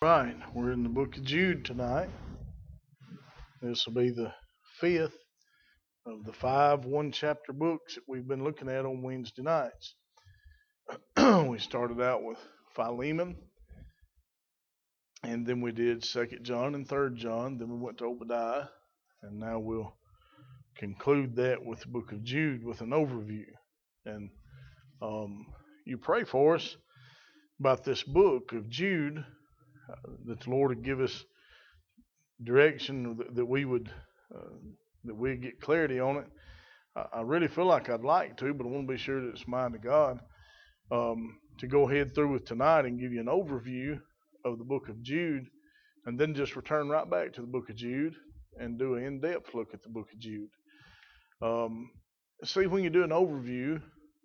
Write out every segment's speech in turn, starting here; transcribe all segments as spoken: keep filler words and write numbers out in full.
Right, we're in the book of Jude tonight. This will be the fifth of the five one chapter books that we've been looking at on Wednesday nights. We started out with Philemon, and then we did Second John and Third John, then we went to Obadiah, and now we'll conclude that with the book of Jude with an overview. And um, you pray for us about this book of Jude, uh, that the Lord would give us direction, that, that we would uh, that we get clarity on it. I, I really feel like I'd like to, but I want to be sure that it's mine to God. Um, to go ahead through with tonight and give you an overview of the book of Jude, and then just return right back to the book of Jude and do an in-depth look at the book of Jude. Um, see, when you do an overview,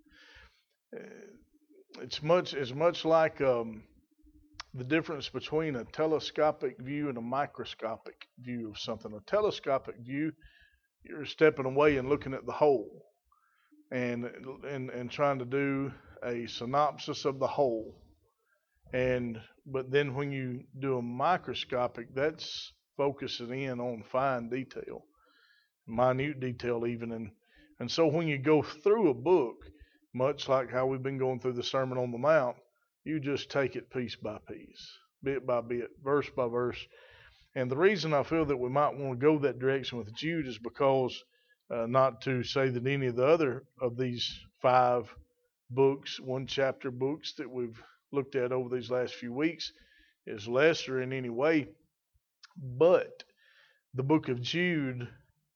it's much it's much like um, the difference between a telescopic view and a microscopic view of something. A telescopic view, you're stepping away and looking at the whole, and and and trying to do a synopsis of the whole. And but then when you do a microscopic, that's focusing in on fine detail, minute detail even. And and so when you go through a book, much like how we've been going through the Sermon on the Mount, you just take it piece by piece, bit by bit, verse by verse. And the reason I feel that we might want to go that direction with Jude is because, uh, not to say that any of the other of these five books, one chapter books that we've looked at over these last few weeks, is lesser in any way, but the book of Jude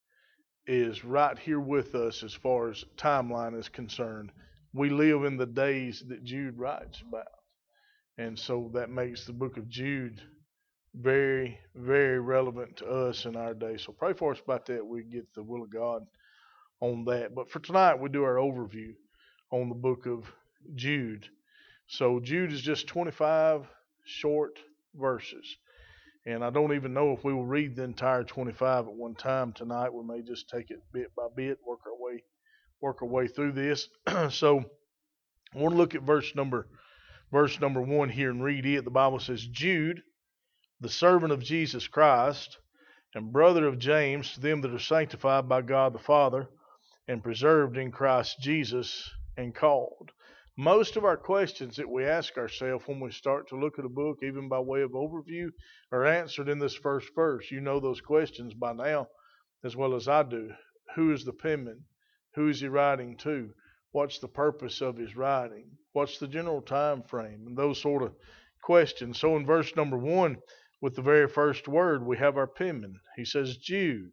is right here with us as far as timeline is concerned. We live in the days that Jude writes about. And so that makes the book of Jude very, very relevant to us in our day. So pray for us about that. We get the will of God on that. But for tonight, we do our overview on the book of Jude. So Jude is just twenty-five short verses. And I don't even know if we will read the entire twenty-five at one time tonight. We may just take it bit by bit, work our way, work our way through this. So I want to look at verse number verse number one here and read it. The Bible says, Jude, the servant of Jesus Christ, and brother of James, to them that are sanctified by God the Father, and preserved in Christ Jesus, and called. Most of our questions that we ask ourselves when we start to look at a book, even by way of overview, are answered in this first verse. You know those questions by now as well as I do. Who is the penman? Who is he writing to? What's the purpose of his writing? What's the general time frame? And those sort of questions. So in verse number one, with the very first word, we have our penman. He says Jude.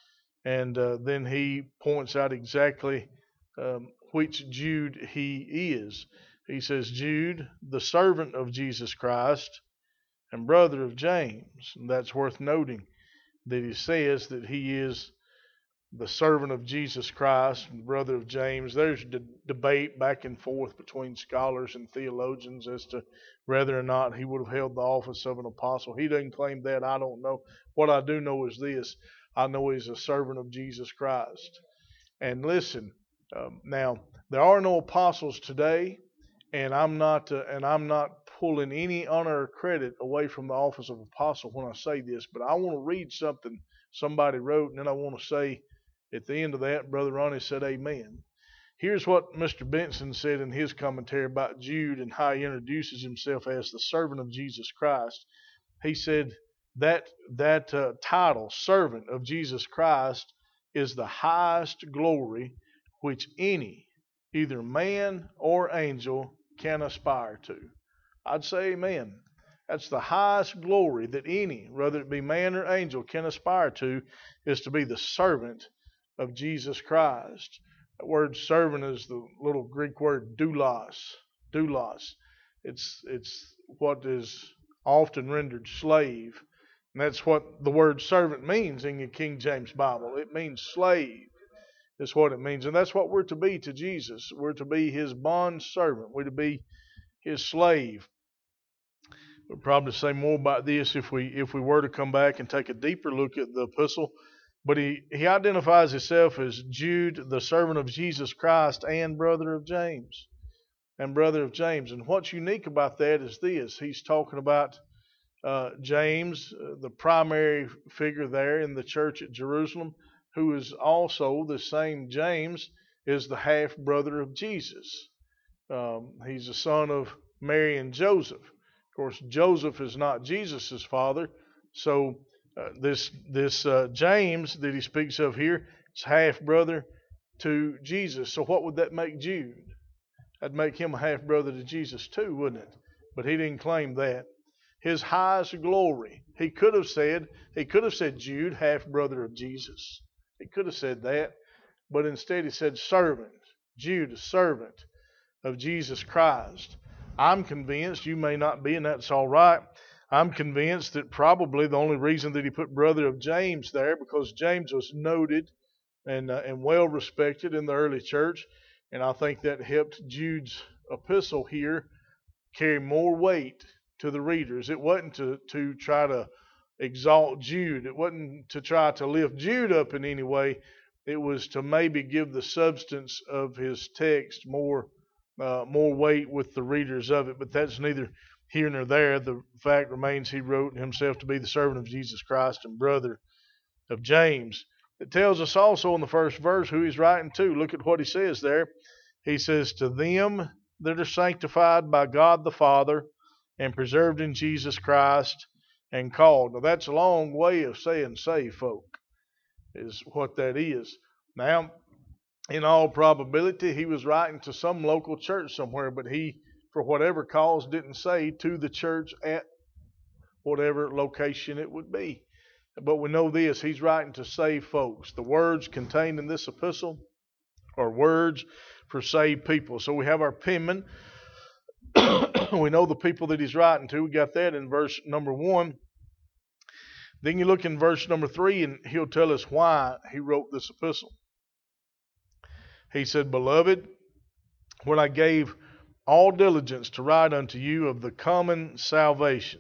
And uh, then he points out exactly um, which Jude he is. He says, Jude, the servant of Jesus Christ and brother of James. And that's worth noting that he says that he is the servant of Jesus Christ and brother of James. There's d- debate back and forth between scholars and theologians as to whether or not he would have held the office of an apostle. He doesn't claim that. I don't know. What I do know is this. I know he's a servant of Jesus Christ. And listen, um, now there are no apostles today, and I'm not uh, and I'm not pulling any honor or credit away from the office of apostle when I say this, but I want to read something somebody wrote, and then I want to say at the end of that, Brother Ronnie said amen. Here's what Mister Benson said in his commentary about Jude and how he introduces himself as the servant of Jesus Christ. He said that that uh, title, servant of Jesus Christ, is the highest glory which any, either man or angel, can aspire to. I'd say amen. That's the highest glory that any, whether it be man or angel, can aspire to, is to be the servant of Jesus Christ. That word servant is the little Greek word doulos. Doulos. It's it's what is often rendered slave. And that's what the word servant means in the King James Bible. It means slave. Is what it means. And that's what we're to be to Jesus. We're to be his bond servant. We're to be his slave. We'll probably say more about this if we if we were to come back and take a deeper look at the epistle. But he, he identifies himself as Jude, the servant of Jesus Christ, and brother of James. And brother of James. And what's unique about that is this. He's talking about uh, James, uh, the primary figure there in the church at Jerusalem, who is also the same James, is the half brother of Jesus. Um, he's the son of Mary and Joseph. Of course, Joseph is not Jesus' father, so uh, this this uh, James that he speaks of here is half brother to Jesus. So what would that make Jude? That'd make him a half brother to Jesus too, wouldn't it? But he didn't claim that. His highest glory, he could have said, he could have said Jude, half brother of Jesus. He could have said that, but instead he said servant. Jude, a servant of Jesus Christ. I'm convinced, you may not be, and that's all right. I'm convinced that probably the only reason that he put brother of James there, because James was noted and uh, and well respected in the early church, and I think that helped Jude's epistle here carry more weight to the readers. It wasn't to, to try to exalt Jude. It wasn't to try to lift Jude up in any way. It was to maybe give the substance of his text more uh, more weight with the readers of it. But that's neither here nor there. The fact remains he wrote himself to be the servant of Jesus Christ and brother of James. It tells us also in the first verse who he's writing to. Look at what he says there. He says, to them that are sanctified by God the Father and preserved in Jesus Christ and called. Now that's a long way of saying saved folk, is what that is. Now, in all probability, he was writing to some local church somewhere, but he, for whatever cause, didn't say to the church at whatever location it would be. But we know this, he's writing to saved folks. The words contained in this epistle are words for saved people. So we have our penman. We know the people that he's writing to. We got that in verse number one. Then you look in verse number three, and he'll tell us why he wrote this epistle. He said, beloved, when I gave all diligence to write unto you of the common salvation.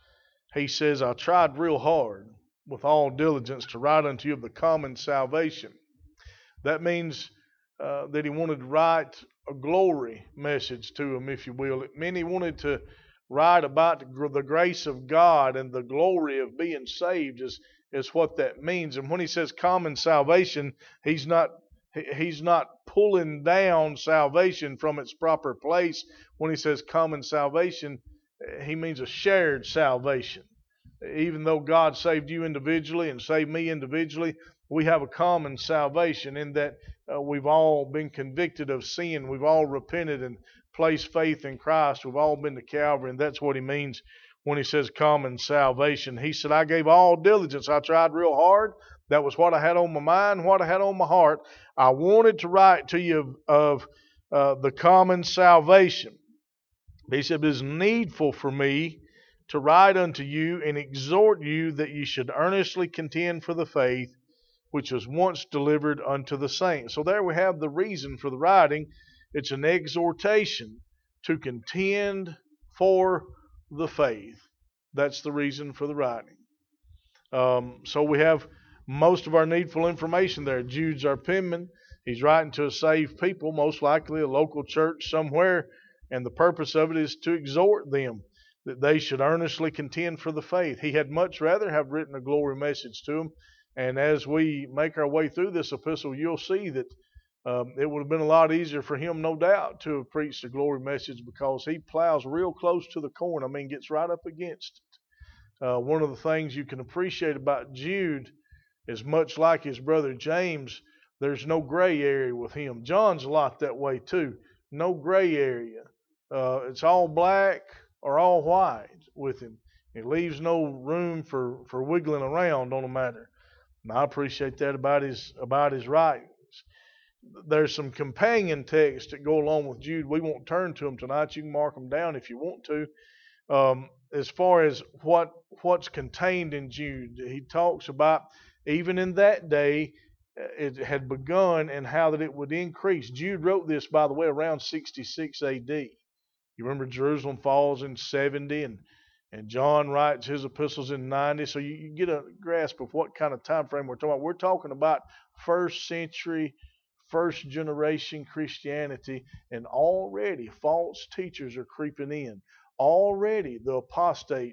He says, I tried real hard with all diligence to write unto you of the common salvation. That means uh, that he wanted to write a glory message to him, if you will. It meant he wanted to write about the grace of God and the glory of being saved is, is what that means. And when he says common salvation, he's not he's not pulling down salvation from its proper place. When he says common salvation, he means a shared salvation. Even though God saved you individually and saved me individually, we have a common salvation in that uh, we've all been convicted of sin. We've all repented and placed faith in Christ. We've all been to Calvary, and that's what he means when he says common salvation. He said, I gave all diligence. I tried real hard. That was what I had on my mind, what I had on my heart. I wanted to write to you of, of uh, the common salvation. He said, it is needful for me to write unto you and exhort you that ye should earnestly contend for the faith which was once delivered unto the saints. So there we have the reason for the writing. It's an exhortation to contend for the faith. That's the reason for the writing. Um, so we have most of our needful information there. Jude's our penman. He's writing to a saved people, most likely a local church somewhere, and the purpose of it is to exhort them that they should earnestly contend for the faith. He had much rather have written a glory message to them. And as we make our way through this epistle, you'll see that um, it would have been a lot easier for him, no doubt, to have preached a glory message because he plows real close to the corn. I mean, gets right up against it. Uh, one of the things you can appreciate about Jude is much like his brother James, there's no gray area with him. John's a lot that way too. No gray area. Uh, it's all black or all white with him. He leaves no room for, for wiggling around on a matter. And I appreciate that about his about his writings. There's some companion texts that go along with Jude. We won't turn to them tonight. You can mark them down if you want to. Um, as far as what what's contained in Jude, he talks about even in that day it had begun and how that it would increase. Jude wrote this, by the way, around sixty-six A D. You remember Jerusalem falls in seventy, and and John writes his epistles in ninety. So you, you get a grasp of what kind of time frame we're talking about. We're talking about first century, first generation Christianity, and already false teachers are creeping in. Already the apostates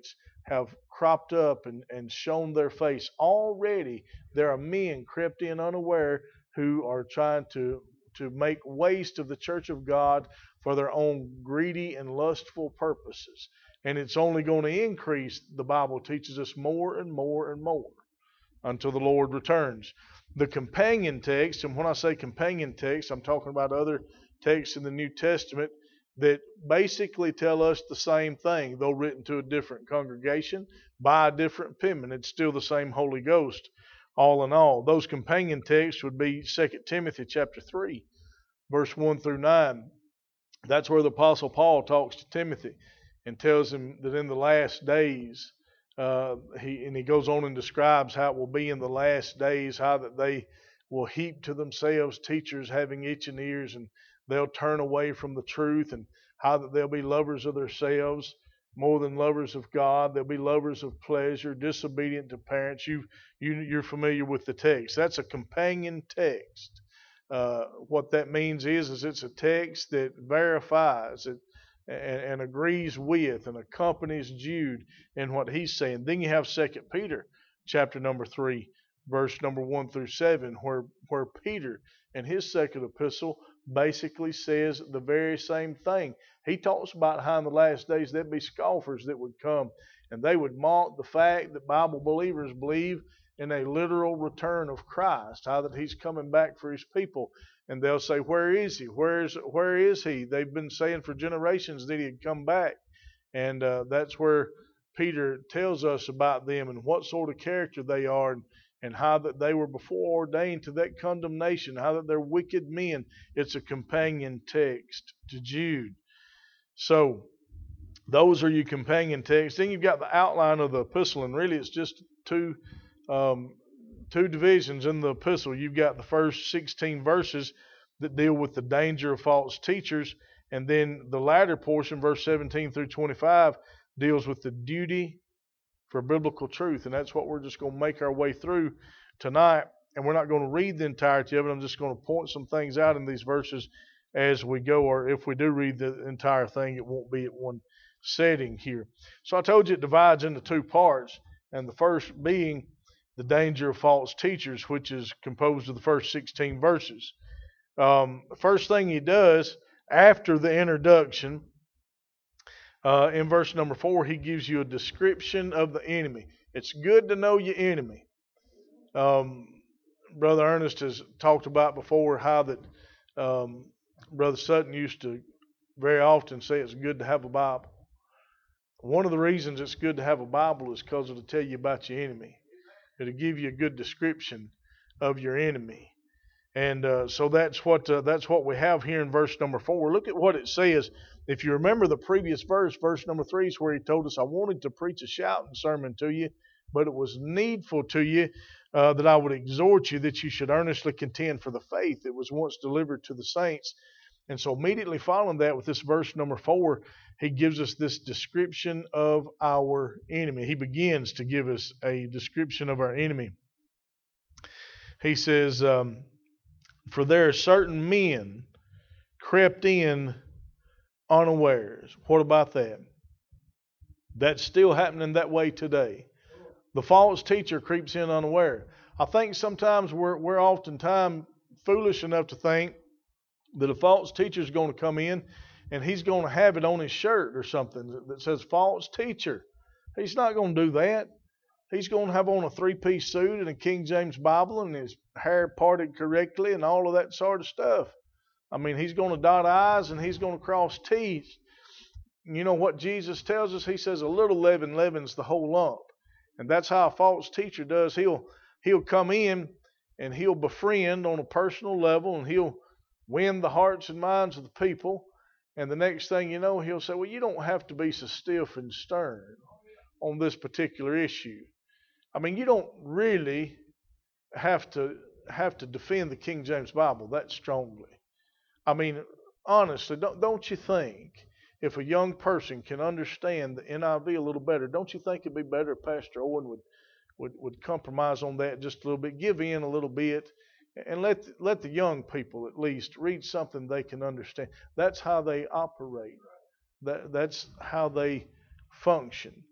have cropped up and, and shown their face. Already there are men crept in unaware who are trying to, to make waste of the church of God for their own greedy and lustful purposes. And it's only going to increase, the Bible teaches us, more and more and more until the Lord returns. The companion text, and when I say companion text, I'm talking about other texts in the New Testament that basically tell us the same thing, though written to a different congregation by a different penman. It's still the same Holy Ghost, all in all. Those companion texts would be Second Timothy chapter three, verse one through nine. That's where the Apostle Paul talks to Timothy and tells him that in the last days, uh, he and he goes on and describes how it will be in the last days, how that they will heap to themselves teachers having itching ears, and they'll turn away from the truth, and how that they'll be lovers of themselves more than lovers of God. They'll be lovers of pleasure, disobedient to parents. You, you, you're familiar with the text. That's a companion text. Uh, what that means is, is it's a text that verifies it and, and agrees with and accompanies Jude in what he's saying. Then you have Second Peter chapter number three, verse number one through seven, where, where Peter in his second epistle basically says the very same thing. He talks about how in the last days there'd be scoffers that would come, and they would mock the fact that Bible believers believe in a literal return of Christ, how that he's coming back for his people. And they'll say, where is he? Where is, where is he? They've been saying for generations that he'd come back. And uh, that's where Peter tells us about them and what sort of character they are, and, and how that they were before ordained to that condemnation, how that they're wicked men. It's a companion text to Jude. So those are your companion texts. Then you've got the outline of the epistle, and really it's just two um, two divisions in the epistle. You've got the first sixteen verses that deal with the danger of false teachers, and then the latter portion, verse seventeen through twenty-five, deals with the duty for biblical truth. And that's what we're just going to make our way through tonight. And we're not going to read the entirety of it. I'm just going to point some things out in these verses as we go, or if we do read the entire thing, it won't be at one setting here. So I told you it divides into two parts, and the first being the danger of false teachers, which is composed of the first sixteen verses. Um, the first thing he does after the introduction, uh, in verse number four, he gives you a description of the enemy. It's good to know your enemy. Um, Brother Ernest has talked about before how that um, Brother Sutton used to very often say it's good to have a Bible. One of the reasons it's good to have a Bible is because it'll tell you about your enemy. It'll give you a good description of your enemy. And uh, so that's what uh, that's what we have here in verse number four. Look at what it says. If you remember the previous verse, verse number three is where he told us, I wanted to preach a shouting sermon to you, but it was needful to you uh, that I would exhort you that you should earnestly contend for the faith that was once delivered to the saints. And so immediately following that, with this verse number four, he gives us this description of our enemy. He begins to give us a description of our enemy. He says, um, for there are certain men crept in unawares. What about that? That's still happening that way today. The false teacher creeps in unaware. I think sometimes we're, we're oftentimes foolish enough to think that a false teacher is going to come in and he's going to have it on his shirt or something that says false teacher. He's not going to do that. He's going to have on a three-piece suit and a King James Bible and his hair parted correctly and all of that sort of stuff. I mean, he's going to dot I's and he's going to cross T's. You know what Jesus tells us? He says a little leaven leavens the whole lump. And that's how a false teacher does. He'll, he'll come in and he'll befriend on a personal level, and he'll win the hearts and minds of the people. And the next thing you know, he'll say, well, you don't have to be so stiff and stern on this particular issue. I mean, you don't really have to have to defend the King James Bible that strongly. I mean, honestly, don't, don't you think if a young person can understand the N I V a little better, don't you think it'd be better if Pastor Owen would, would, would compromise on that just a little bit, give in a little bit, and let, let the young people at least read something they can understand. That's how they operate. That, that's how they function.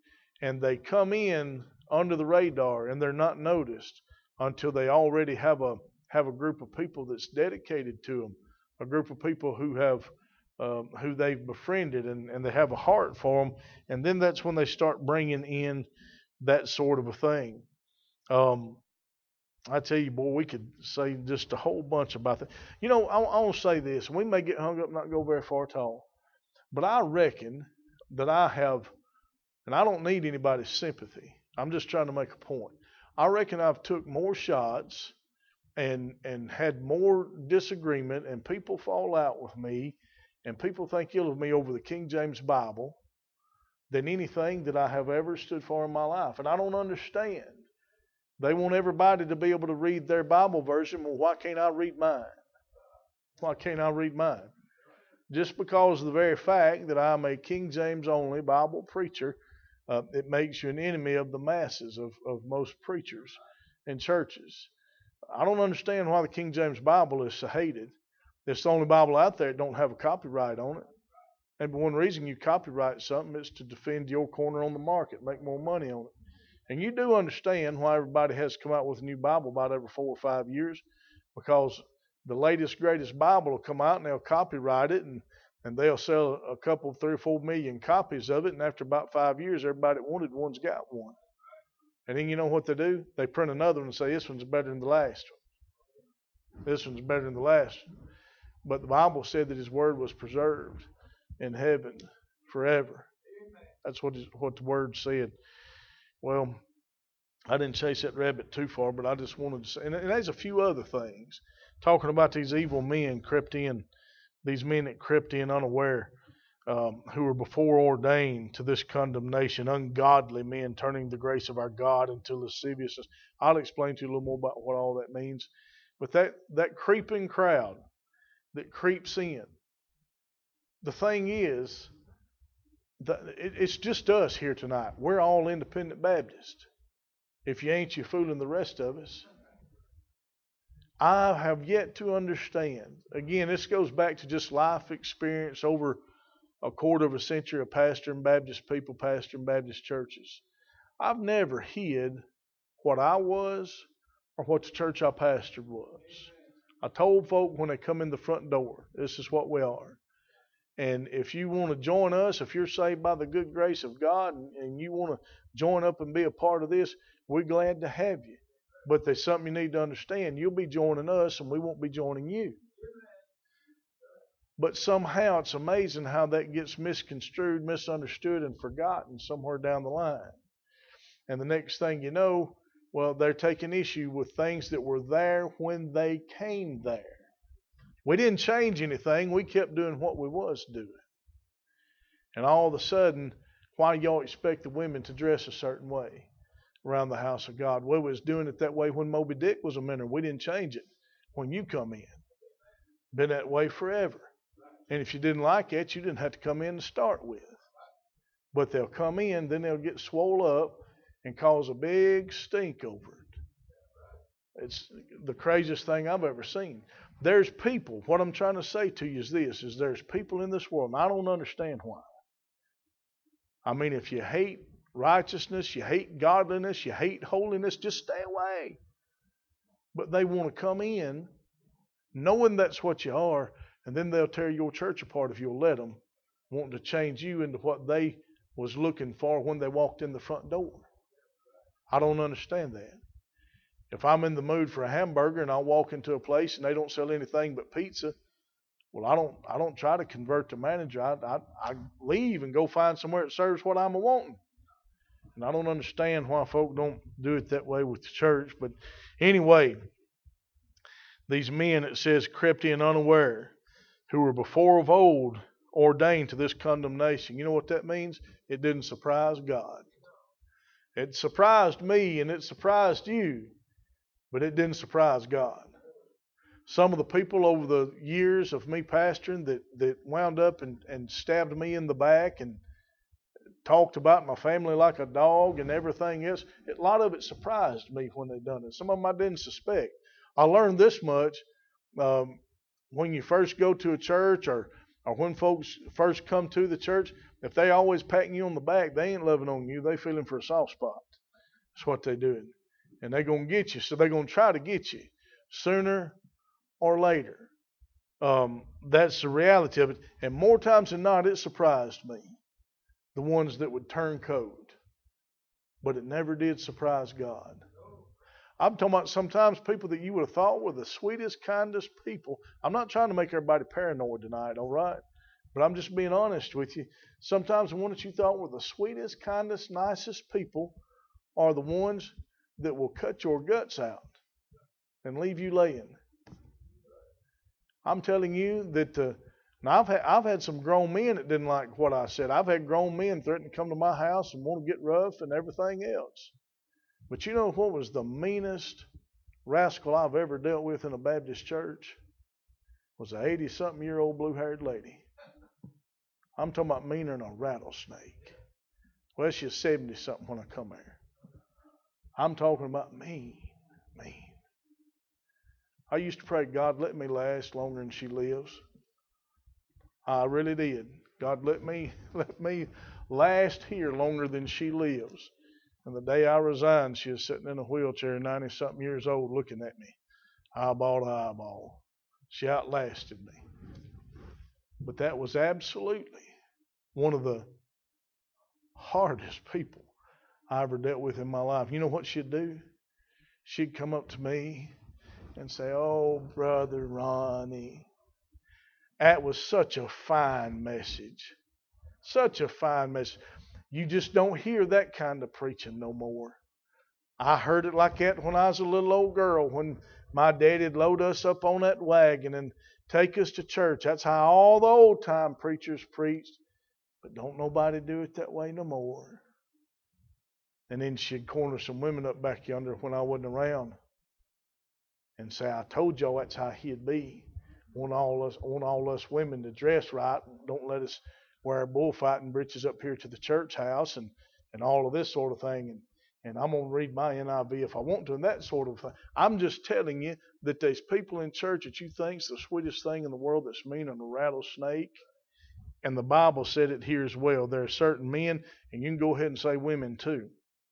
and they come in under the radar and they're not noticed until they already have a have a group of people that's dedicated to them, a group of people who have um, who they've befriended and, and they have a heart for them, and then that's when they start bringing in that sort of a thing. Um, I tell you, boy, we could say just a whole bunch about that. You know, I, I want to say this. We may get hung up and not go very far at all, but I reckon that I have, and I don't need anybody's sympathy. I'm just trying to make a point. I reckon I've took more shots and and had more disagreement, and people fall out with me, and people think ill of me over the King James Bible than anything that I have ever stood for in my life. And I don't understand. They want everybody to be able to read their Bible version. Well, why can't I read mine? Why can't I read mine? Just because of the very fact that I'm a King James only Bible preacher, uh, it makes you an enemy of the masses of, of most preachers and churches. I don't understand why the King James Bible is so hated. It's the only Bible out there that don't have a copyright on it. And one reason you copyright something is to defend your corner on the market, make more money on it. And you do understand why everybody has to come out with a new Bible about every four or five years, because the latest, greatest Bible will come out and they'll copyright it, and, and they'll sell a couple, three or four million copies of it, and after about five years, everybody that wanted one's got one. And then you know what they do? They print another one and say, this one's better than the last one. This one's better than the last one. But the Bible said that His Word was preserved in heaven forever. That's what, his, what the Word said. Well, I didn't chase that rabbit too far, but I just wanted to say, and, and there's a few other things. Talking about these evil men crept in, these men that crept in unaware, um, who were before ordained to this condemnation, ungodly men turning the grace of our God into lasciviousness. I'll explain to you a little more about what all that means. But that, that creeping crowd that creeps in, the thing is, the, it, it's just us here tonight. We're all independent Baptists. If you ain't, you're fooling the rest of us. I have yet to understand. Again, this goes back to just life experience over a quarter of a century of pastoring Baptist people, pastoring Baptist churches. I've never hid what I was or what the church I pastored was. I told folk when they come in the front door, this is what we are. And if you want to join us, if you're saved by the good grace of God and, and you want to join up and be a part of this, we're glad to have you. But there's something you need to understand. You'll be joining us and we won't be joining you. But somehow it's amazing how that gets misconstrued, misunderstood, and forgotten somewhere down the line. And the next thing you know, well, they're taking issue with things that were there when they came there. We didn't change anything. We kept doing what we was doing. And all of a sudden, why do y'all expect the women to dress a certain way around the house of God? We was doing it that way when Moby Dick was a minister. We didn't change it when you come in. Been that way forever. And if you didn't like it, you didn't have to come in to start with. But they'll come in, then they'll get swole up and cause a big stink over it. It's the craziest thing I've ever seen. There's people, what I'm trying to say to you is this, is there's people in this world, and I don't understand why. I mean, if you hate righteousness, you hate godliness, you hate holiness, just stay away. But they want to come in knowing that's what you are, and then they'll tear your church apart if you'll let them, wanting to change you into what they was looking for when they walked in the front door. I don't understand that. If I'm in the mood for a hamburger and I walk into a place and they don't sell anything but pizza, well, I don't I don't try to convert the manager. I, I, I leave and go find somewhere that serves what I'm a-wanting. And I don't understand why folk don't do it that way with the church. But anyway, these men, it says, crept in unaware, who were before of old ordained to this condemnation. You know what that means? It didn't surprise God. It surprised me and it surprised you. But it didn't surprise God. Some of the people over the years of me pastoring that, that wound up and, and stabbed me in the back and talked about my family like a dog and everything else, a lot of it surprised me when they done it. Some of them I didn't suspect. I learned this much. Um, when you first go to a church or or when folks first come to the church, if they always patting you on the back, they ain't loving on you. They feeling for a soft spot. That's what they're doing. And they're going to get you. So they're going to try to get you sooner or later. Um, that's the reality of it. And more times than not, it surprised me. The ones that would turn cold. But it never did surprise God. I'm talking about sometimes people that you would have thought were the sweetest, kindest people. I'm not trying to make everybody paranoid tonight, all right? But I'm just being honest with you. Sometimes the ones that you thought were the sweetest, kindest, nicest people are the ones that will cut your guts out and leave you laying. I'm telling you that uh, now I've had, I've had some grown men that didn't like what I said. I've had grown men threaten to come to my house and want to get rough and everything else. But you know what was the meanest rascal I've ever dealt with in a Baptist church? Was an eighty-something-year-old blue-haired lady. I'm talking about meaner than a rattlesnake. Well, she's seventy-something when I come here. I'm talking about mean, mean. I used to pray, God, let me last longer than she lives. I really did. God, let me let me last here longer than she lives. And the day I resigned, she was sitting in a wheelchair, ninety-something years old, looking at me, eyeball to eyeball. She outlasted me. But that was absolutely one of the hardest people I ever dealt with in my life. You know what she'd do? She'd come up to me and say, "Oh, Brother Ronnie, that was such a fine message. Such a fine message. You just don't hear that kind of preaching no more. I heard it like that when I was a little old girl, when my daddy'd load us up on that wagon and take us to church. That's how all the old time preachers preached. But don't nobody do it that way no more." And then she'd corner some women up back yonder when I wasn't around and say, "I told y'all that's how he'd be. Want all us, want all us women to dress right. Don't let us wear bullfighting breeches up here to the church house and, and all of this sort of thing. And, and I'm going to read my N I V if I want to," and that sort of thing. I'm just telling you that there's people in church that you think's the sweetest thing in the world that's mean than a rattlesnake. And the Bible said it here as well. There are certain men, and you can go ahead and say women too.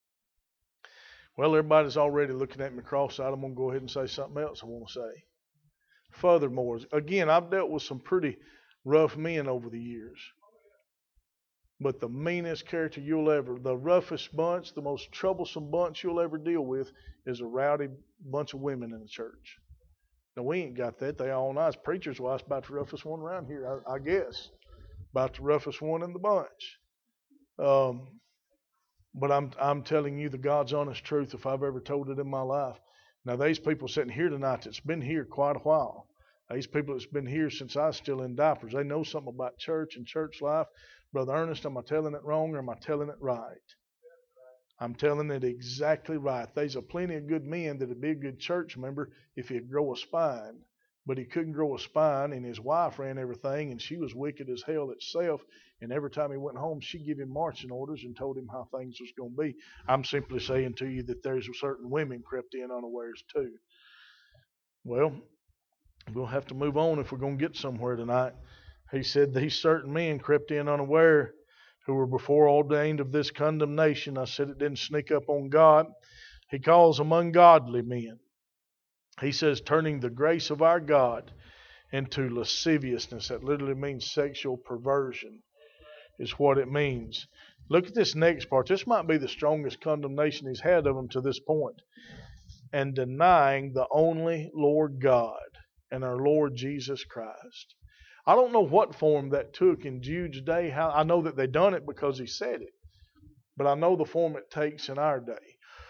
Well, everybody's already looking at me cross-eyed. I'm going to go ahead and say something else I want to say. Furthermore, again, I've dealt with some pretty rough men over the years. But the meanest character you'll ever, the roughest bunch, the most troublesome bunch you'll ever deal with is a rowdy bunch of women in the church. Now, we ain't got that. They all nice. Preachers, well, that's about the roughest one around here, I, I guess. About the roughest one in the bunch. Um, but I'm I'm telling you the God's honest truth if I've ever told it in my life. Now, there's people sitting here tonight that's been here quite a while. These people that's been here since I was still in diapers. They know something about church and church life. Brother Ernest, am I telling it wrong or am I telling it right? I'm telling it exactly right. There's a plenty of good men that would be a good church member if he'd grow a spine. But he couldn't grow a spine, and his wife ran everything, and she was wicked as hell itself. And every time he went home, she'd give him marching orders and told him how things was going to be. I'm simply saying to you that there's certain women crept in unawares too. Well, we'll have to move on if we're going to get somewhere tonight. He said these certain men crept in unaware who were before ordained of this condemnation. I said it didn't sneak up on God. He calls them ungodly men. He says turning the grace of our God into lasciviousness. That literally means sexual perversion is what it means. Look at this next part. This might be the strongest condemnation he's had of them to this point. And denying the only Lord God and our Lord Jesus Christ. I don't know what form that took in Jude's day. How I know that they done it because he said it. But I know the form it takes in our day.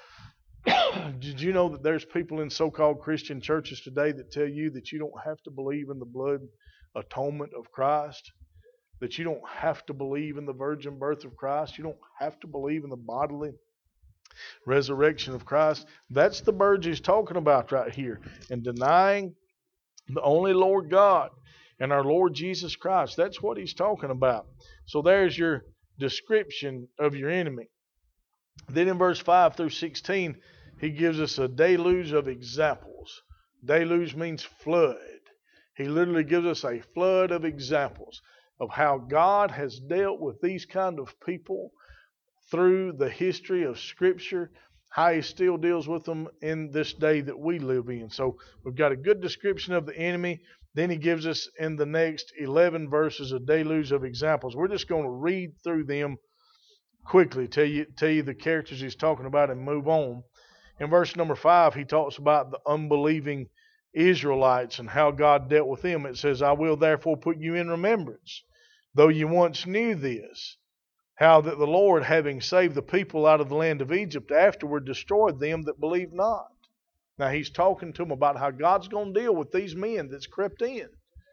Did you know that there's people in so-called Christian churches today that tell you that you don't have to believe in the blood atonement of Christ? That you don't have to believe in the virgin birth of Christ? You don't have to believe in the bodily resurrection of Christ? That's the birds he's talking about right here. And denying the only Lord God and our Lord Jesus Christ. That's what he's talking about. So there's your description of your enemy. Then in verse five through sixteen, he gives us a deluge of examples. Deluge means flood. He literally gives us a flood of examples of how God has dealt with these kind of people through the history of Scripture, how He still deals with them in this day that we live in. So we've got a good description of the enemy. Then He gives us in the next eleven verses a deluge of examples. We're just going to read through them quickly, tell you, tell you the characters He's talking about and move on. In verse number five, He talks about the unbelieving Israelites and how God dealt with them. It says, I will therefore put you in remembrance, though you once knew this, how that the Lord, having saved the people out of the land of Egypt, afterward destroyed them that believed not. Now He's talking to them about how God's going to deal with these men that's crept in.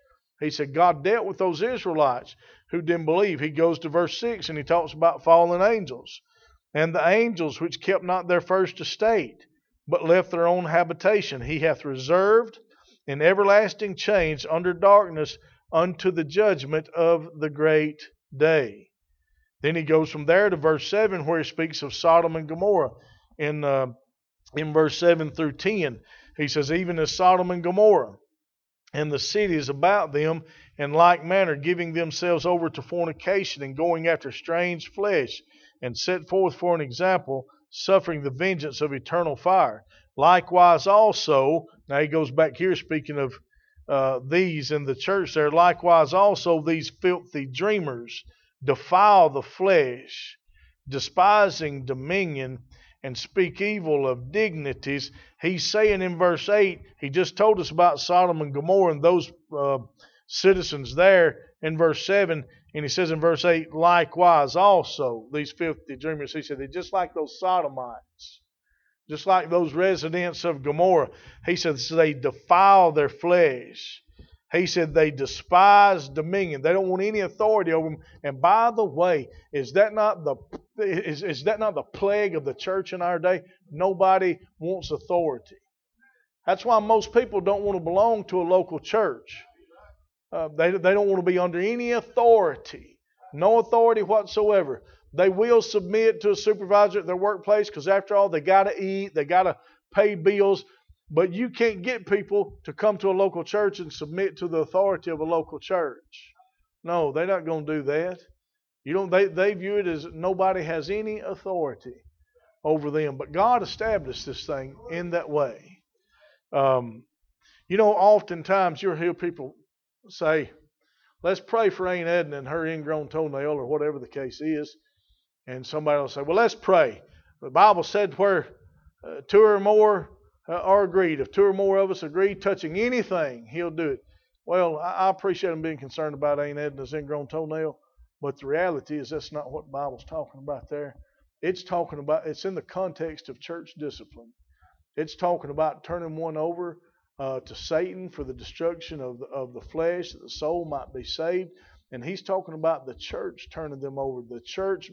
He said God dealt with those Israelites who didn't believe. He goes to verse six and he talks about fallen angels. And the angels which kept not their first estate, but left their own habitation, He hath reserved in everlasting chains under darkness unto the judgment of the great day. Then he goes from there to verse seven, where he speaks of Sodom and Gomorrah. In, uh, in verse seven through ten, he says, even as Sodom and Gomorrah and the cities about them, in like manner, giving themselves over to fornication and going after strange flesh, and set forth for an example, suffering the vengeance of eternal fire. Likewise also, now he goes back here speaking of uh, these in the church there, likewise also these filthy dreamers defile the flesh, despising dominion, and speak evil of dignities. He's saying in verse eight, he just told us about Sodom and Gomorrah and those uh, citizens there in verse seven. And he says in verse eight, likewise also, these filthy dreamers, he said, they're just like those Sodomites, just like those residents of Gomorrah. He said, so they defile their flesh. He said they despise dominion. They don't want any authority over them. And by the way, is that not the is, is that not the plague of the church in our day? Nobody wants authority. That's why most people don't want to belong to a local church. Uh, they, they don't want to be under any authority. No authority whatsoever. They will submit to a supervisor at their workplace because after all, they got to eat. They got to pay bills. But you can't get people to come to a local church and submit to the authority of a local church. No, they're not going to do that. You don't. They, they view it as nobody has any authority over them. But God established this thing in that way. Um, you know, oftentimes you'll hear people say, let's pray for Aunt Edna and her ingrown toenail or whatever the case is. And somebody will say, well, let's pray. The Bible said where uh, two or more uh, are agreed. If two or more of us agree touching anything, He'll do it. Well, I, I appreciate them being concerned about Aunt Edna's ingrown toenail. But the reality is that's not what the Bible's talking about there. It's talking about, it's in the context of church discipline. It's talking about turning one over uh, to Satan for the destruction of the, of the flesh, that the soul might be saved. And He's talking about the church turning them over, the church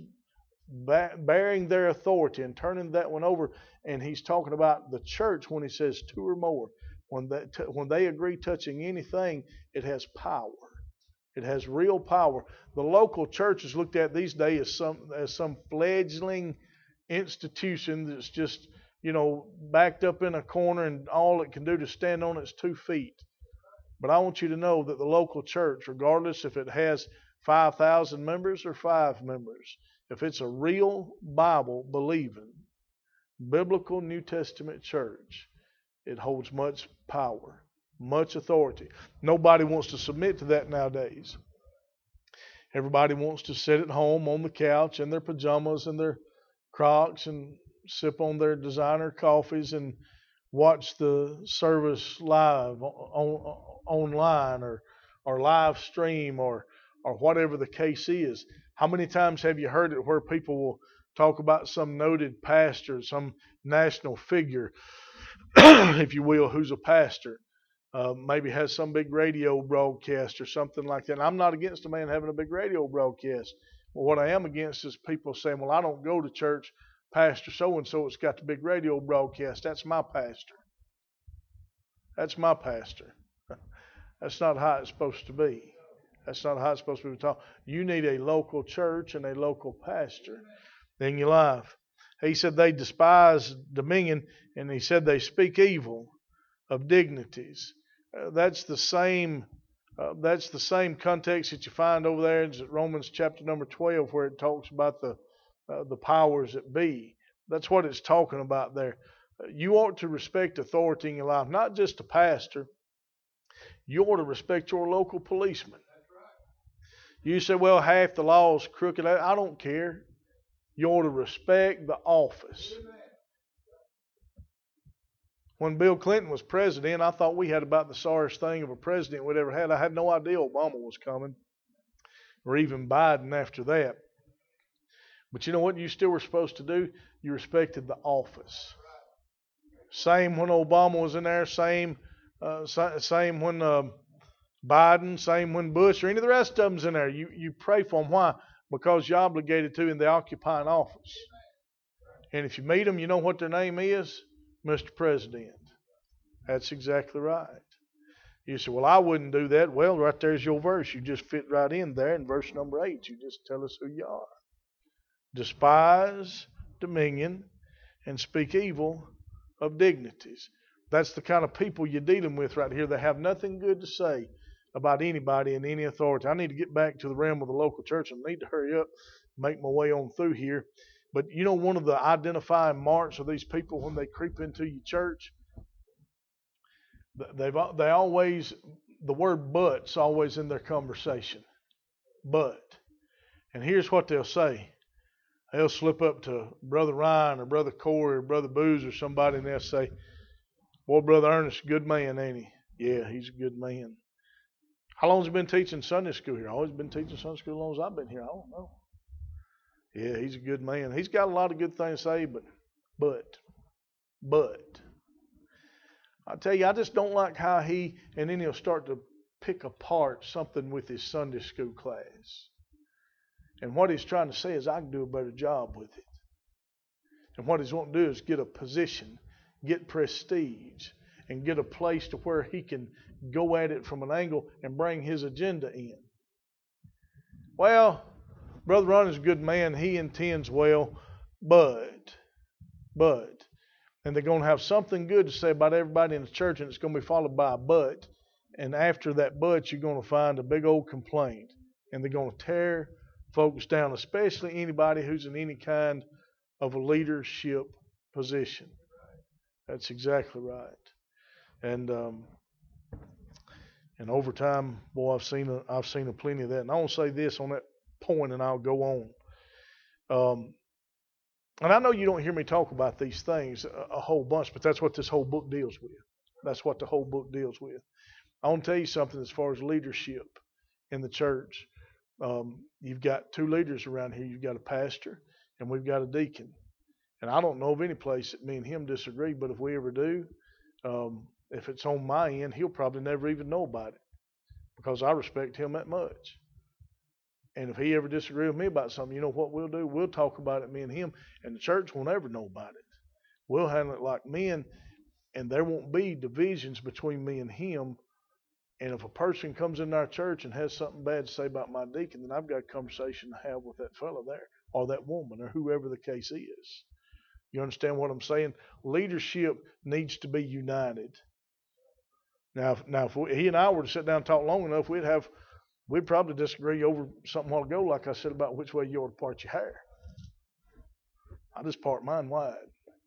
ba- bearing their authority and turning that one over. And He's talking about the church when He says two or more. When they, t- when they agree touching anything, it has power. It has real power. The local church is looked at these days as some as some fledgling institution that's just, you know, backed up in a corner and all it can do to stand on its two feet. But I want you to know that the local church, regardless if it has five thousand members or five members, if it's a real Bible believing, biblical New Testament church, it holds much power. Much authority. Nobody wants to submit to that nowadays. Everybody wants to sit at home on the couch in their pajamas and their Crocs and sip on their designer coffees and watch the service live on, online or or live stream or or whatever the case is. How many times have you heard it where people will talk about some noted pastor, some national figure, if you will, who's a pastor? Uh, maybe has some big radio broadcast or something like that. And I'm not against a man having a big radio broadcast. Well, what I am against is people saying, well, I don't go to church. Pastor so-and-so has got the big radio broadcast. That's my pastor. That's my pastor. That's not how it's supposed to be. That's not how it's supposed to be taught. You need a local church and a local pastor in your life. He said they despise dominion, and he said they speak evil of dignities. Uh, that's the same. Uh, that's the same context that you find over there in Romans chapter number twelve, where it talks about the uh, the powers that be. That's what it's talking about there. Uh, you ought to respect authority in your life, not just a pastor. You ought to respect your local policeman. You say, well, half the law is crooked. I don't care. You ought to respect the office. When Bill Clinton was president, I thought we had about the sorriest thing of a president we'd ever had. I had no idea Obama was coming, or even Biden after that. But you know what you still were supposed to do? You respected the office. Same when Obama was in there, same uh, same when uh, Biden, same when Bush, or any of the rest of them's in there. You, you pray for them. Why? Because you're obligated to, and they occupy an office. And if you meet them, you know what their name is? Mister President. That's exactly right. You say, well, I wouldn't do that. Well, right there's your verse. You just fit right in there in verse number eight. You just tell us who you are. Despise dominion and speak evil of dignities. That's the kind of people you're dealing with right here. They have nothing good to say about anybody in any authority. I need to get back to the realm of the local church. I need to hurry up, make my way on through here. But you know, one of the identifying marks of these people when they creep into your church, they've they always, the word but's always in their conversation. But. And here's what they'll say. They'll slip up to Brother Ryan or Brother Corey or Brother Booz or somebody, and they'll say, boy, Brother Ernest, good man, ain't he? Yeah, he's a good man. How long has he been teaching Sunday school here? Always been teaching Sunday school as long as I've been here. I don't know. Yeah, he's a good man. He's got a lot of good things to say, but, but, but. I tell you, I just don't like how he, and then he'll start to pick apart something with his Sunday school class. And what he's trying to say is, I can do a better job with it. And what he's wanting to do is get a position, get prestige, and get a place to where he can go at it from an angle and bring his agenda in. Well, Brother Ron is a good man. He intends well, but, but, and they're going to have something good to say about everybody in the church, and it's going to be followed by a but. And after that but, you're going to find a big old complaint. And they're going to tear folks down, especially anybody who's in any kind of a leadership position. That's exactly right. And um, and over time, boy, I've seen a, I've seen a plenty of that. And I want to say this on that point, and I'll go on. Um, and I know you don't hear me talk about these things a, a whole bunch, but that's what this whole book deals with. That's what the whole book deals with. I want to tell you something as far as leadership in the church. Um, you've got two leaders around here. You've got a pastor and we've got a deacon. And I don't know of any place that me and him disagree, but if we ever do, um, if it's on my end, he'll probably never even know about it because I respect him that much. And if he ever disagrees with me about something, you know what we'll do? We'll talk about it, me and him, and the church won't ever know about it. We'll handle it like men, and there won't be divisions between me and him. And if a person comes in our church and has something bad to say about my deacon, then I've got a conversation to have with that fellow there, or that woman, or whoever the case is. You understand what I'm saying? Leadership needs to be united. Now, if, now, if we, he and I were to sit down and talk long enough, we'd have, we'd probably disagree over something a while ago, like I said about which way you ought to part your hair. I just part mine wide.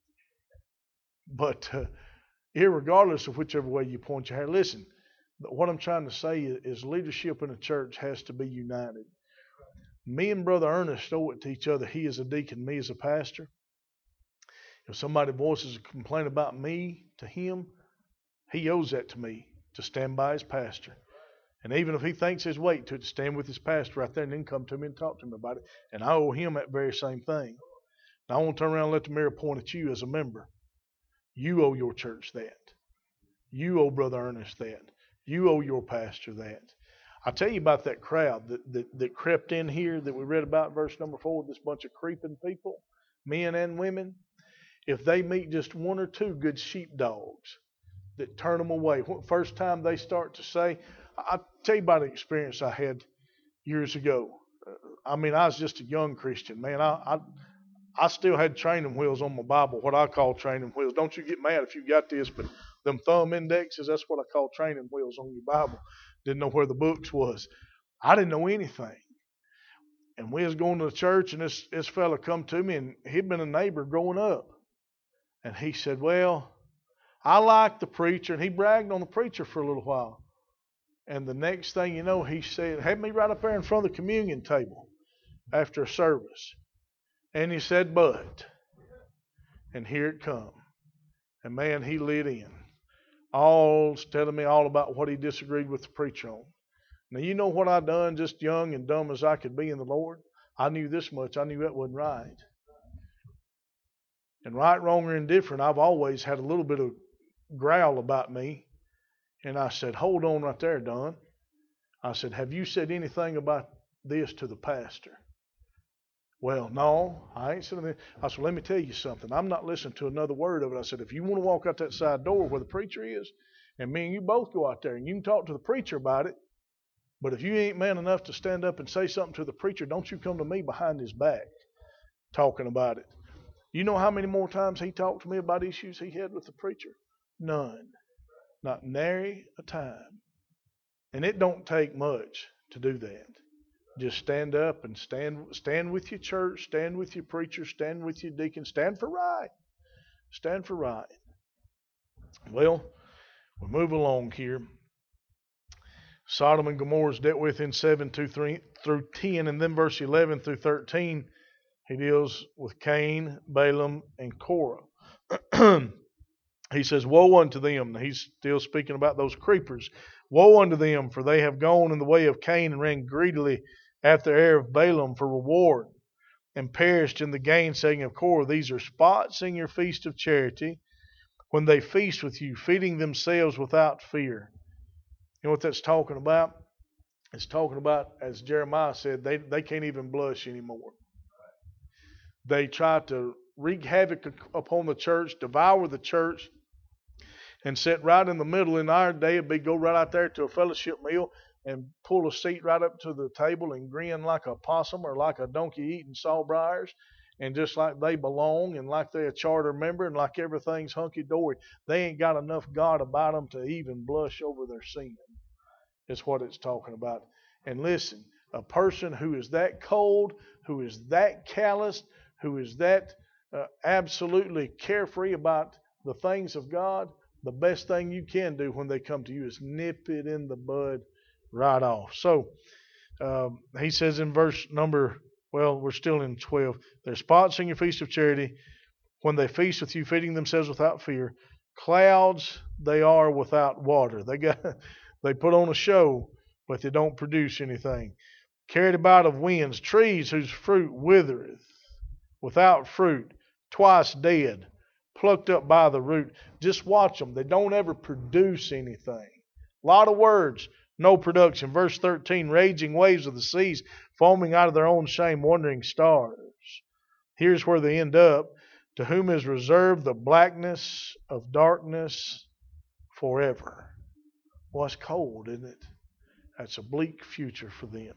But uh, irregardless of whichever way you point your hair, listen. What I'm trying to say is leadership in a church has to be united. Me and Brother Ernest owe it to each other. He is a deacon, me as a pastor. If somebody voices a complaint about me to him, he owes that to me to stand by his pastor. And even if he thinks his weight to it, to stand with his pastor right there and then come to me and talk to me about it. And I owe him that very same thing. Now I want to turn around and let the mirror point at you as a member. You owe your church that. You owe Brother Ernest that. You owe your pastor that. I'll tell you about that crowd that, that, that crept in here that we read about, verse number four, this bunch of creeping people, men and women. If they meet just one or two good sheepdogs that turn them away, first time they start to say, I'll tell you about an experience I had years ago. I mean, I was just a young Christian, man. I, I I still had training wheels on my Bible, what I call training wheels. Don't you get mad if you got this, but them thumb indexes. That's what I call training wheels on your Bible. Didn't know where the books was. I didn't know anything. And we was going to the church, and this, this fella come to me, and he'd been a neighbor growing up. And he said, well, I like the preacher, and he bragged on the preacher for a little while. And the next thing you know, he said, had me right up there in front of the communion table after a service. And he said, but, and here it come. And man, he lit in. All telling me all about what he disagreed with the preacher on. Now, you know what I done, just young and dumb as I could be in the Lord? I knew this much. I knew that wasn't right. And right, wrong, or indifferent, I've always had a little bit of growl about me. And I said, hold on right there, Don. I said, have you said anything about this to the pastor? Well, no, I ain't said anything. I said, let me tell you something. I'm not listening to another word of it. I said, if you want to walk out that side door where the preacher is, and me and you both go out there, and you can talk to the preacher about it, but if you ain't man enough to stand up and say something to the preacher, don't you come to me behind his back talking about it. You know how many more times he talked to me about issues he had with the preacher? None. Not nary a time. And it don't take much to do that. Just stand up and stand stand with your church, stand with your preacher, stand with your deacon, stand for right. Stand for right. Well, we move along here. Sodom and Gomorrah is dealt with in seven, two, three through ten, and then verse eleven through thirteen, he deals with Cain, Balaam, and Korah. He says, woe unto them. He's still speaking about those creepers. Woe unto them, for they have gone in the way of Cain and ran greedily after the heir of Balaam for reward, and perished in the gainsaying of Korah. These are spots in your feast of charity, when they feast with you, feeding themselves without fear. You know what that's talking about? It's talking about, as Jeremiah said, they, they can't even blush anymore. They try to wreak havoc upon the church, devour the church, and sit right in the middle. In our day, it'd be go right out there to a fellowship meal and pull a seat right up to the table and grin like a possum or like a donkey eating sawbriars, and just like they belong and like they're a charter member and like everything's hunky-dory. They ain't got enough God about them to even blush over their sin. That's what it's talking about. And listen, a person who is that cold, who is that calloused, who is that uh, absolutely carefree about the things of God, the best thing you can do when they come to you is nip it in the bud right off. So um, he says in verse number, well, we're still in twelve. There's spots in your feast of charity when they feast with you, feeding themselves without fear. Clouds they are without water. They got they put on a show, but they don't produce anything. Carried about of winds, trees whose fruit withereth, without fruit, twice dead, plucked up by the root. Just watch them. They don't ever produce anything. A lot of words, no production. Verse thirteen, raging waves of the seas, foaming out of their own shame, wandering stars. Here's where they end up. To whom is reserved the blackness of darkness forever. Well, it's cold, isn't it? That's a bleak future for them.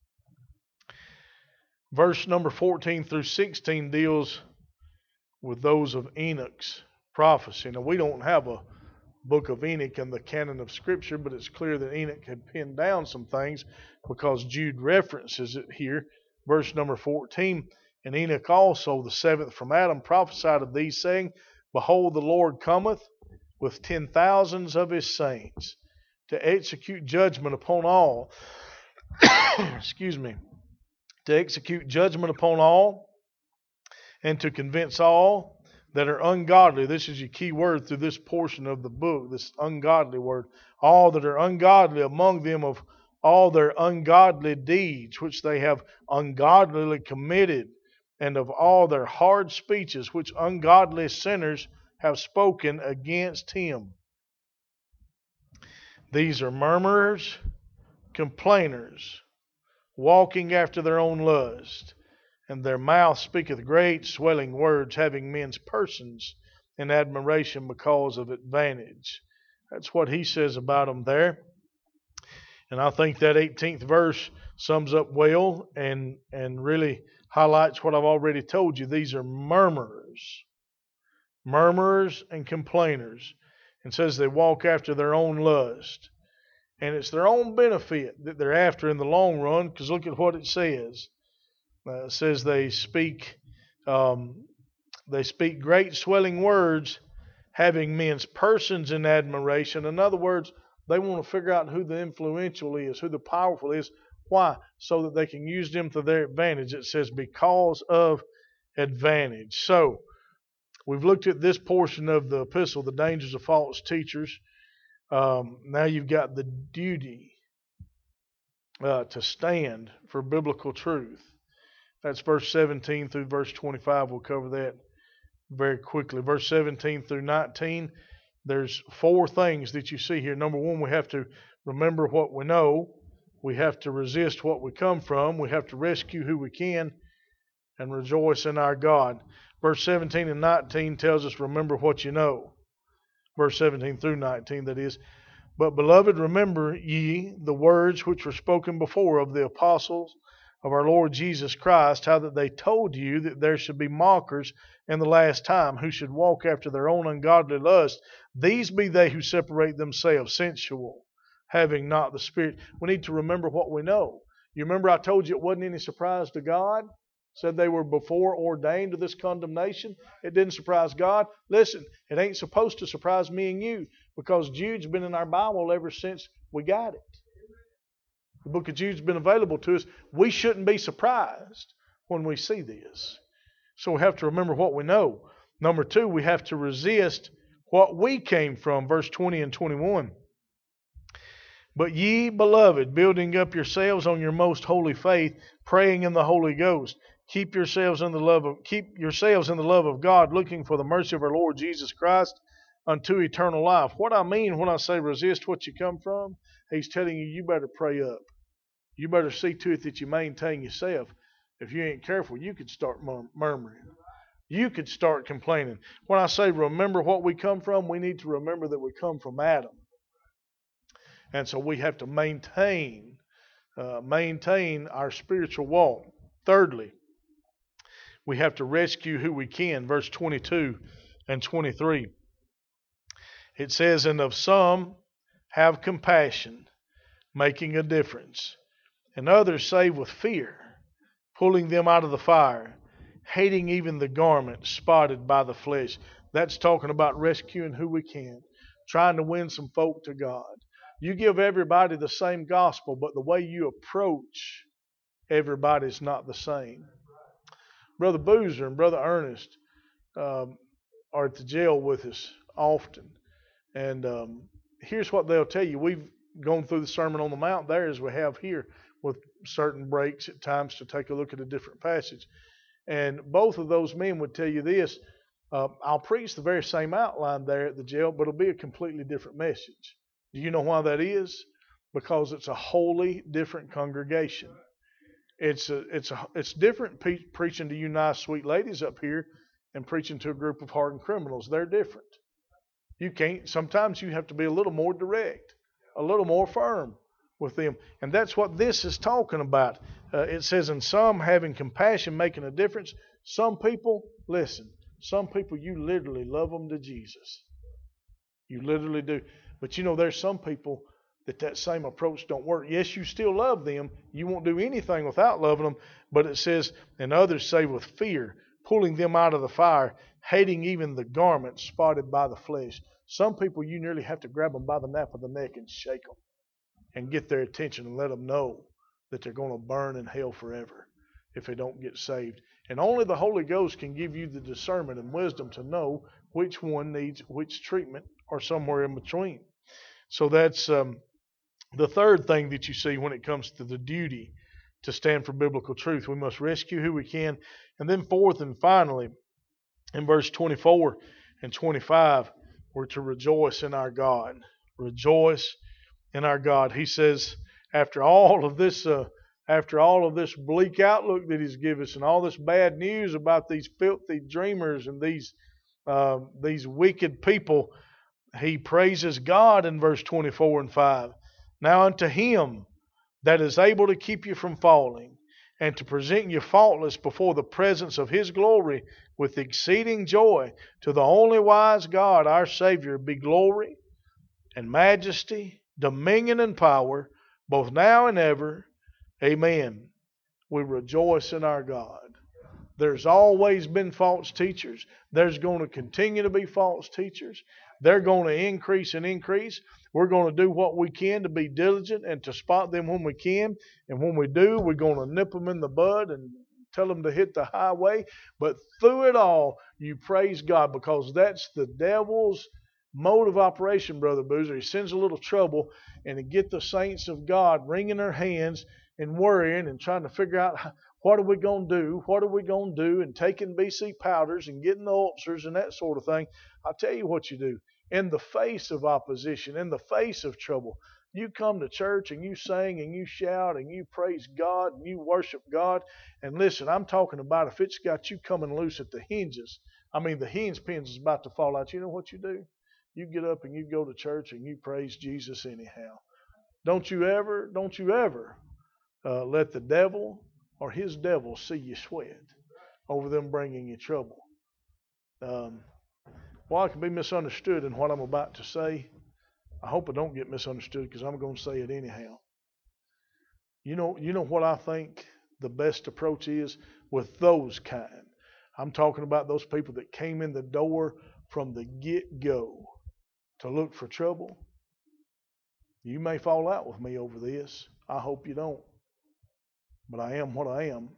Verse number fourteen through sixteen deals with those of Enoch's prophecy. Now, we don't have a book of Enoch in the canon of Scripture, but it's clear that Enoch had pinned down some things because Jude references it here. Verse number fourteen, and Enoch also, the seventh from Adam, prophesied of these, saying, behold, the Lord cometh with ten thousands of his saints to execute judgment upon all. Excuse me. To execute judgment upon all, and to convince all that are ungodly. This is your key word through this portion of the book, this ungodly word. All that are ungodly among them of all their ungodly deeds, which they have ungodlily committed, and of all their hard speeches, which ungodly sinners have spoken against him. These are murmurers, complainers, walking after their own lust, and their mouth speaketh great swelling words, having men's persons in admiration because of advantage. That's what he says about them there. And I think that eighteenth verse sums up well and, and really highlights what I've already told you. These are murmurers. Murmurers and complainers. and says they walk after their own lust. And it's their own benefit that they're after in the long run, because look at what it says. Uh, it says they speak, um, they speak great swelling words, having men's persons in admiration. In other words, they want to figure out who the influential is, who the powerful is. Why? So that they can use them to their advantage. It says because of advantage. So, we've looked at this portion of the epistle, the dangers of false teachers. Um, now you've got the duty uh, to stand for biblical truth. That's verse seventeen through verse twenty-five. We'll cover that very quickly. Verse seventeen through nineteen, there's four things that you see here. Number one, we have to remember what we know. We have to resist what we come from. We have to rescue who we can and rejoice in our God. Verse seventeen and nineteen tells us, remember what you know. Verse seventeen through nineteen, that is. But, beloved, remember ye the words which were spoken before of the apostles of our Lord Jesus Christ, how that they told you that there should be mockers in the last time, who should walk after their own ungodly lust. These be they who separate themselves, sensual, having not the Spirit. We need to remember what we know. You remember I told you it wasn't any surprise to God? Said they were before ordained to this condemnation. It didn't surprise God. Listen, it ain't supposed to surprise me and you, because Jude's been in our Bible ever since we got it. The book of Jude's been available to us. We shouldn't be surprised when we see this. So we have to remember what we know. Number two, we have to resist what we came from. Verse twenty and twenty-one. But ye, beloved, building up yourselves on your most holy faith, praying in the Holy Ghost, keep yourselves in the love of keep yourselves in the love of God, looking for the mercy of our Lord Jesus Christ unto eternal life. What I mean when I say resist what you come from, he's telling you, you better pray up. You better see to it that you maintain yourself. If you ain't careful, you could start mur- murmuring. You could start complaining. When I say remember what we come from, we need to remember that we come from Adam. And so we have to maintain, uh, maintain our spiritual walk. Thirdly, we have to rescue who we can. Verse twenty-two and twenty-three. It says, and of some have compassion, making a difference, and others save with fear, pulling them out of the fire, hating even the garment spotted by the flesh. That's talking about rescuing who we can, trying to win some folk to God. You give everybody the same gospel, but the way you approach everybody's not the same. Brother Boozer and Brother Ernest um, are at the jail with us often. And um, here's what they'll tell you. We've gone through the Sermon on the Mount there as we have here, with certain breaks at times to take a look at a different passage. And both of those men would tell you this. Uh, I'll preach the very same outline there at the jail, but it'll be a completely different message. Do you know why that is? Because it's a wholly different congregation. It's a, it's a, it's different pe- preaching to you nice, sweet ladies up here and preaching to a group of hardened criminals. They're different. You can't. Sometimes you have to be a little more direct, a little more firm with them, and that's what this is talking about. Uh, it says, "And some having compassion, making a difference." Some people, listen. Some people, you literally love them to Jesus. You literally do. But you know, there's some people that that same approach don't work. Yes, you still love them. You won't do anything without loving them. But it says, and others say with fear, pulling them out of the fire, hating even the garment spotted by the flesh. Some people, you nearly have to grab them by the nape of the neck and shake them and get their attention and let them know that they're going to burn in hell forever if they don't get saved. And only the Holy Ghost can give you the discernment and wisdom to know which one needs which treatment or somewhere in between. So that's um, the third thing that you see when it comes to the duty to stand for biblical truth. We must rescue who we can. And then fourth and finally, in verse twenty-four and twenty-five, we're to rejoice in our God. Rejoice in our God. He says, after all of this, uh, after all of this bleak outlook that He's given us, and all this bad news about these filthy dreamers and these uh, these wicked people, He praises God in verse twenty-four and five. Now unto Him that is able to keep you from falling, and to present you faultless before the presence of His glory with exceeding joy. To the only wise God, our Savior, be glory and majesty, dominion and power, both now and ever. Amen. We rejoice in our God. There's always been false teachers. There's going to continue to be false teachers. They're going to increase and increase. We're going to do what we can to be diligent and to spot them when we can. And when we do, we're going to nip them in the bud and tell them to hit the highway. But through it all, you praise God, because that's the devil's mode of operation, Brother Boozer. He sends a little trouble and to get the saints of God wringing their hands and worrying and trying to figure out, what are we going to do? What are we going to do? And taking B C powders and getting the ulcers and that sort of thing. I'll tell you what you do. In the face of opposition, in the face of trouble, you come to church and you sing and you shout and you praise God and you worship God. And listen, I'm talking about if it's got you coming loose at the hinges. I mean, the hinge pins is about to fall out. You know what you do? You get up and you go to church and you praise Jesus anyhow. Don't you ever, don't you ever uh, let the devil or his devil see you sweat over them bringing you trouble. Um, well, I can be misunderstood in what I'm about to say. I hope I don't get misunderstood, because I'm going to say it anyhow. You know, you know what I think the best approach is with those kind. I'm talking about those people that came in the door from the get-go to look for trouble. You may fall out with me over this. I hope you don't. But I am what I am.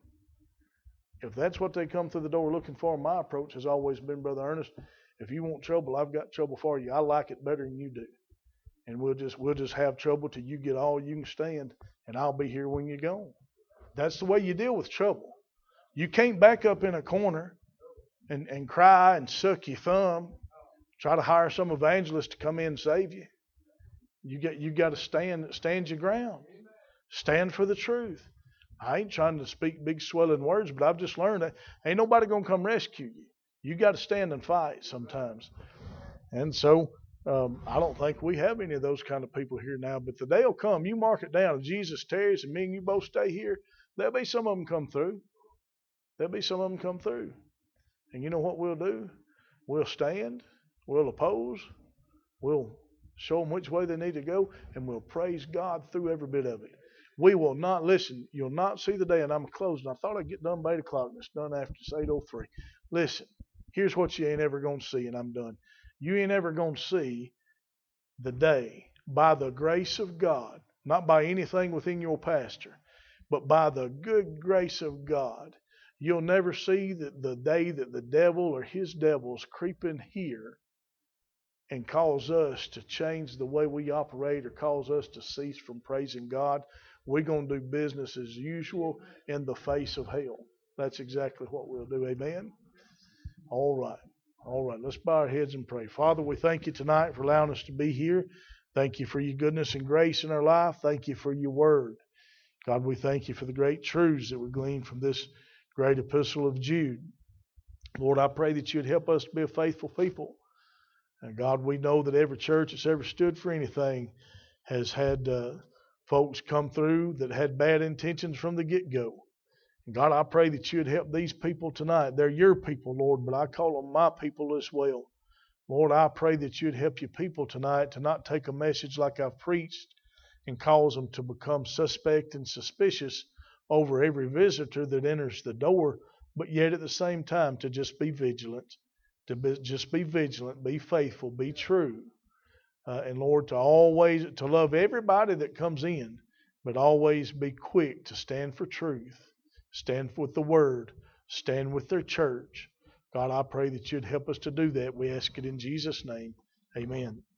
If that's what they come through the door looking for, my approach has always been, Brother Ernest, if you want trouble, I've got trouble for you. I like it better than you do. And we'll just we'll just have trouble till you get all you can stand, and I'll be here when you're gone. That's the way you deal with trouble. You can't back up in a corner and, and cry and suck your thumb, try to hire some evangelist to come in and save you. You got you got to stand stand your ground. Stand for the truth. I ain't trying to speak big swelling words, but I've just learned that ain't nobody going to come rescue you. You got to stand and fight sometimes. And so um, I don't think we have any of those kind of people here now. But the day will come, you mark it down. If Jesus tarries and me and you both stay here, there'll be some of them come through. There'll be some of them come through. And you know what we'll do? We'll stand. We'll oppose. We'll show them which way they need to go. And we'll praise God through every bit of it. We will not, listen, you'll not see the day, and I'm closing. I thought I'd get done by eight o'clock, and it's done after it's eight oh three. Listen, here's what you ain't ever going to see, and I'm done. You ain't ever going to see the day, by the grace of God, not by anything within your pastor, but by the good grace of God, you'll never see the, the day that the devil or his devils creep in here and cause us to change the way we operate or cause us to cease from praising God. We're going to do business as usual in the face of hell. That's exactly what we'll do. Amen? All right. All right. Let's bow our heads and pray. Father, we thank you tonight for allowing us to be here. Thank you for your goodness and grace in our life. Thank you for your word. God, we thank you for the great truths that we gleaned from this great epistle of Jude. Lord, I pray that you'd help us to be a faithful people. And God, we know that every church that's ever stood for anything has had uh, folks come through that had bad intentions from the get-go. And God, I pray that you'd help these people tonight. They're your people, Lord, but I call them my people as well. Lord, I pray that you'd help your people tonight to not take a message like I've preached and cause them to become suspect and suspicious over every visitor that enters the door, but yet at the same time to just be vigilant, to be, just be vigilant, be faithful, be true. Uh, and Lord, to always, to love everybody that comes in, but always be quick to stand for truth, stand with the word, stand with their church. God, I pray that you'd help us to do that. We ask it in Jesus' name. Amen.